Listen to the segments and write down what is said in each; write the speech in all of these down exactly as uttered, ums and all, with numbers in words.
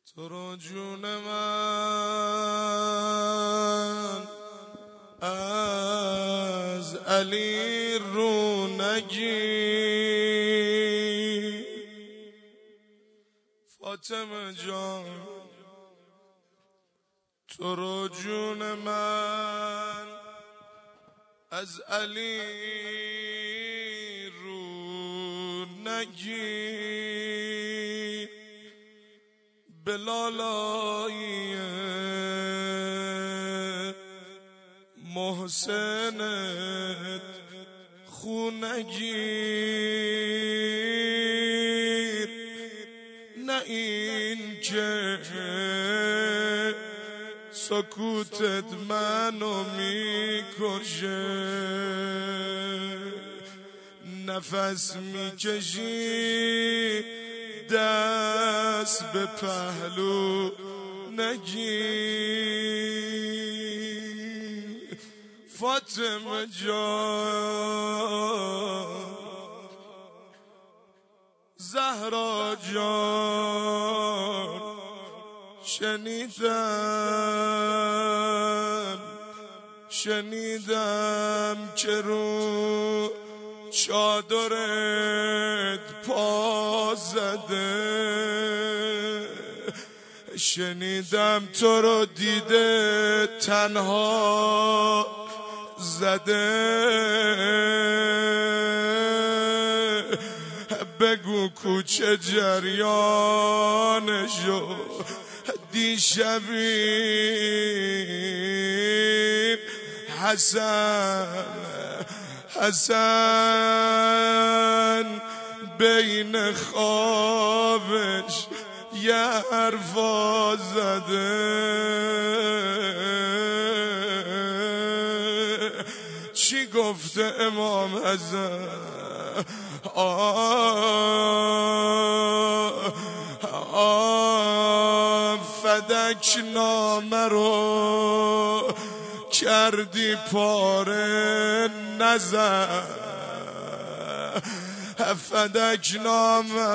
تو رو جون من از علی رو نگیر فاطمه جان، تو رو جون من از علی رو نگیر، به لالای محسنت خو نگیر، نه این که سکوتت منو میکشه، نفس میکشی دست به پهلو نگیر. فاطمه جان، زهرا جان، شنیدم شنیدم که رو چادرت پا زده، شنیدم تو رو دیده تنها زده، بگو کوچه جریانشو دیشبی حسن حسن بین خوابش یه حرفا زده، چی گفته امام حسن؟ آه آه فدک نامه رو کردی پاره نزن، فدک نامه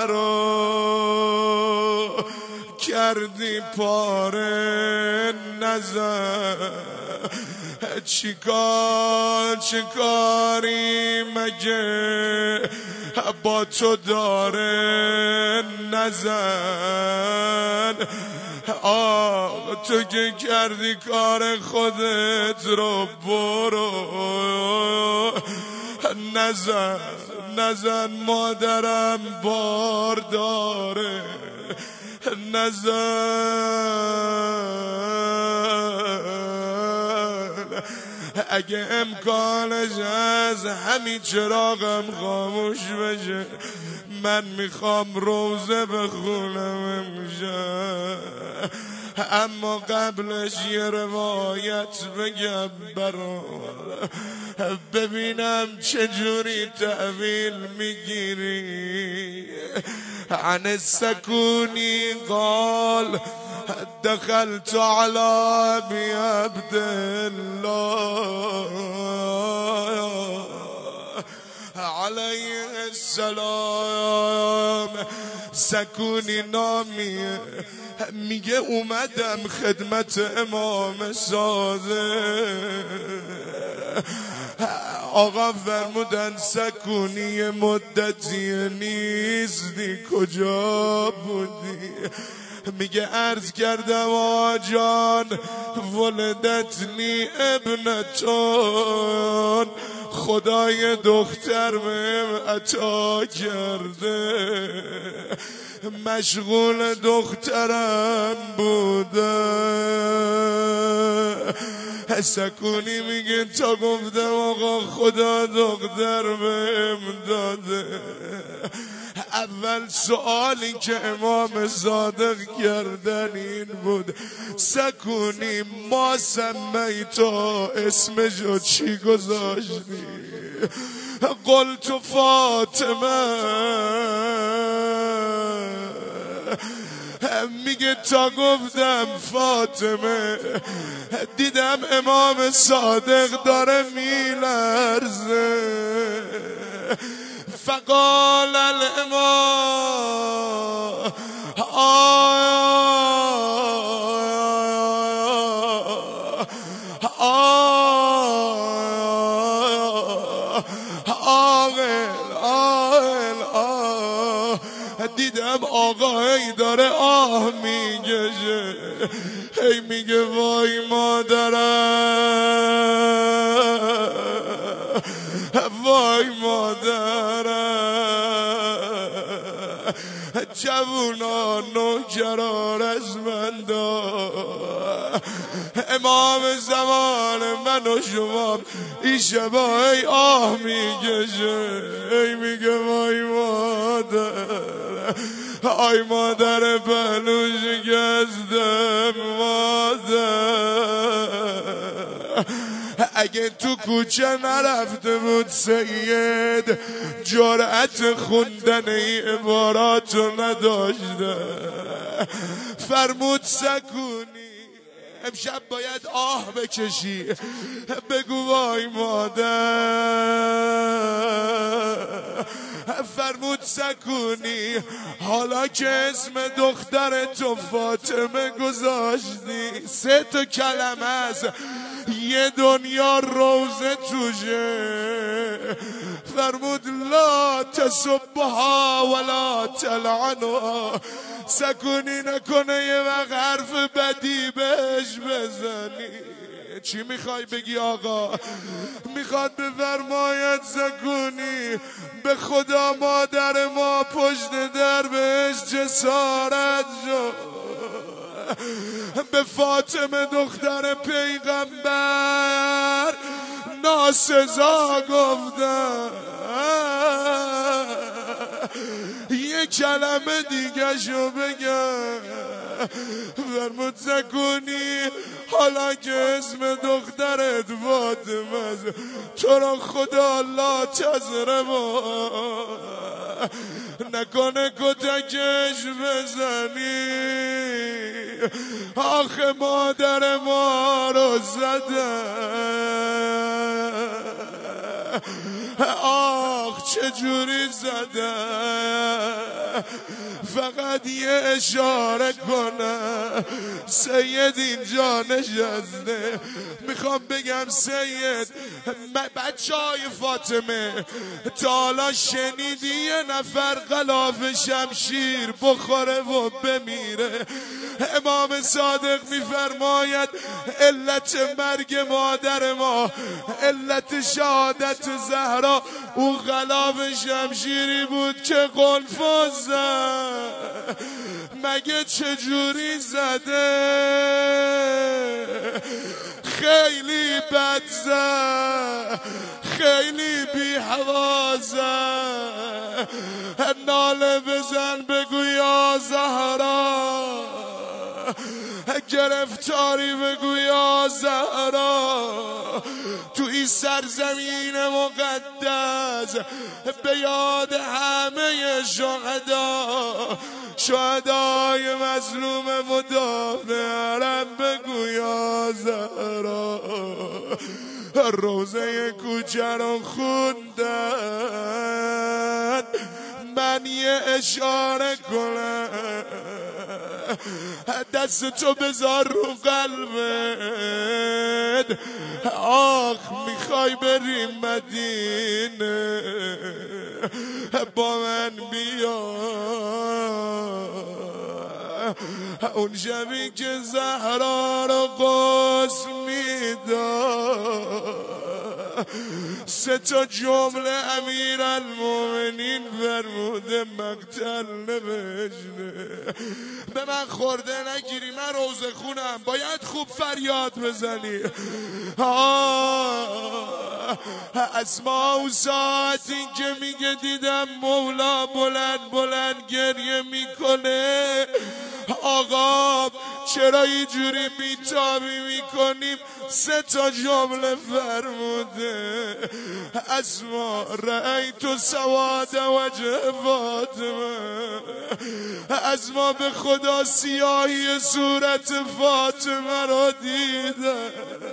رو کردی پاره نزن، چیکار چیکاری مگه با تو داره نزن، آه تو که کردی کار خودت رو برو نزن نزن، مادرم بار داره نزن، اگه امکانش از همین چراغم خاموش بشه من میخوام روزه بخونم امشب، اما قبلش یه روایت بگم برات ببینم چجوری تحویل میگیری. عن السکونی قال دخلت على ابي عبد الله علیه السلام، سکونی نامیه، میگه اومدم خدمت امام صادق، آقا فرمودن سکونی مدتی نیستی کجا بودی؟ میگه عرض کردم آجان ولدتنی ابنتون، خدای دختر بهم عطا کرده، مشغول دخترم بوده. سکونی میگه تا گفتم آقا خدا دختر بهم داده، اول سوالی که امام صادق کردن این بود سکونی ما سمیتا اسمشو چی گذاشتی؟ قلت فاطمه، میگه تا گفتم فاطمه دیدم امام صادق داره میلرزه، فقال الامام آه آقا هی داره آه میگشه، هی میگه وای مادرم، وای مادرم. جوونان نوکران از من دار، امام زمان من و شما این شبا ای آه میکشه، ای میگه وای مادر، آی مادر پهلو شکستم مادر. اگه تو کوچه نرفته بود سید جرأت خوندن این عباراتو نداشته، فرمود سکونی امشب باید آه بکشی، بگو وای مادر. فرمود سکونی حالا که اسم دختر تو فاطمه گذاشتی، سه تا کلمه از یه دنیا روزه توشه. فرمود لا تسبها ولا تلعنها، سکونی نکنه یه وقت حرف بدی بهش بزنی. چی میخوای بگی آقا؟ میخواد بفرماید سکونی به خدا مادر ما پشت در بهش جسارت شد، به فاطمه دختر پیغمبر ناسزا گفتن. یه کلمه دیگه شو بگم. فرمود سکونی حالا که اسم دخترت فاطمه است، تو را خدا لا تظلمها، نکنه کتکش بزنی. آخه مادر ما رو زدن، آخ چجوری زدن. فقط یه اشاره کنم، سید اینجا نشسته. میخوام بگم سید بچه های فاطمه، تا حالا شنیدی یه نفر غلاف شمشیر بخوره و بمیره؟ امام صادق میفرماید علت مرگ مادر ما، علت شهادت زهرا او غلاف شمشیری بود که قلفا زد. مگه چجوری زده؟ خیلی بد زد، خیلی بی هوا زد. ناله بزن بگو یا زهرا، گرفتاری بگو یا زهرا. تو این سرزمین مقدس به یاد همه شهدا، شهدای مظلوم مدافع حرم بگو یا زهرا. روزه کوچه رو خوندن، من یه اشاره کنم، دست تو بذار رو قلبت. آخ میخوای بریم مدینه، با من بیا. اون شبی که زهرا رو غسل میداد، سه تا جمله امیر المومنین فرموده مقتل نوشته. به من خورده نگیری، من روزه خونم، باید خوب فریاد بزنی. اسما و ساعتی که میگه دیدم مولا بلند بلند گریه میکنه، آقا چرا اینجوری بیتابی میکنیم؟ سه تا جمله فرموده اسما رأیت سواد وجه فاطمه، اسما به خدا سیاهی صورت فاطمه رو دیدم.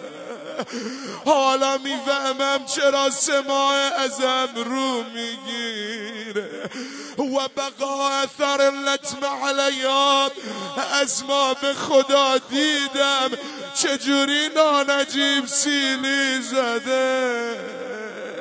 حالا میفهمم چرا سماع ازم رو میگیره. و بقا اثر لطم علیاب، اسما به خدا دیدم چجوری نانجیب سیلی زده.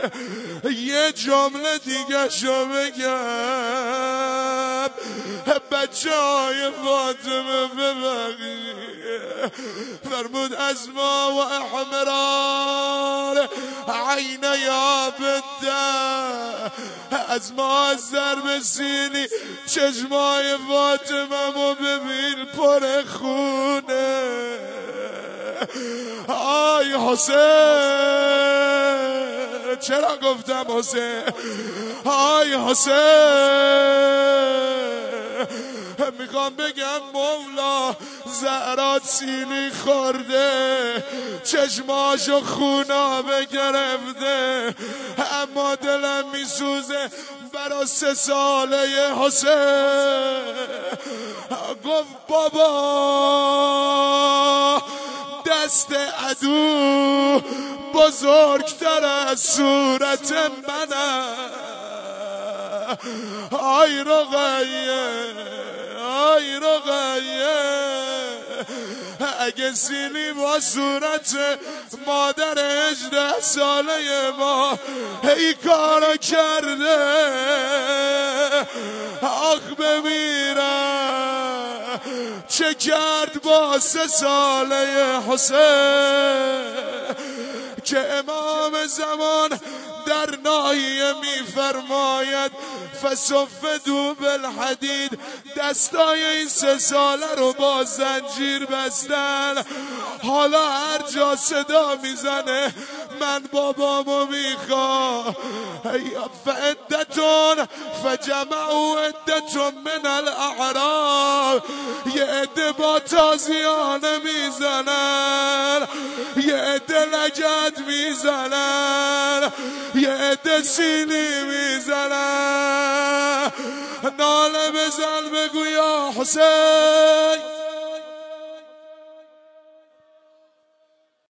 یه جمله دیگه شو بگم، بچه های فاطمه ببخشی. فرمود از ما و احمرار عین یا بده، از ما از ضرب سینی چشمای فاطمه مو ببین پر خونه. آی حسین، چرا گفتم حسین؟ آی حسین، میخوام بگم مولا زهرا سینی خورده، چشماشو خونا بگرفته، اما دلم میسوزه برا سه ساله حسین. گفت بابا دست عدو بزرگتر از صورت منه. آی رقیه، آی رقیه، اگه سینی با صورت مادر هجده ساله ما هی کارو کرده، آخ بمیرم چه کرد با سه ساله حسین. که امام زمان در ناحیه میفرماید فصفدوا بالحدید، دستای این سه ساله رو با زنجیر بستن. حالا هر جا صدا میزنه من بابامو میخوام. فعدتون فجمعوا عدتون من الاعراب، یه عده با تازیانه میزنن، یه عده لگد میزنن، یه عده سینی میزنن. ناله بزن بگو یا حسین.